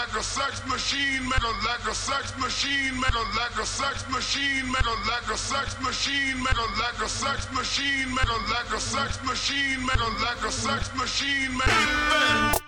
like a sex machine, make a like a sex machine, make a like a sex machine, make a like a sex machine, make a like a sex machine, make a like a sex machine, make a like a sex machine, make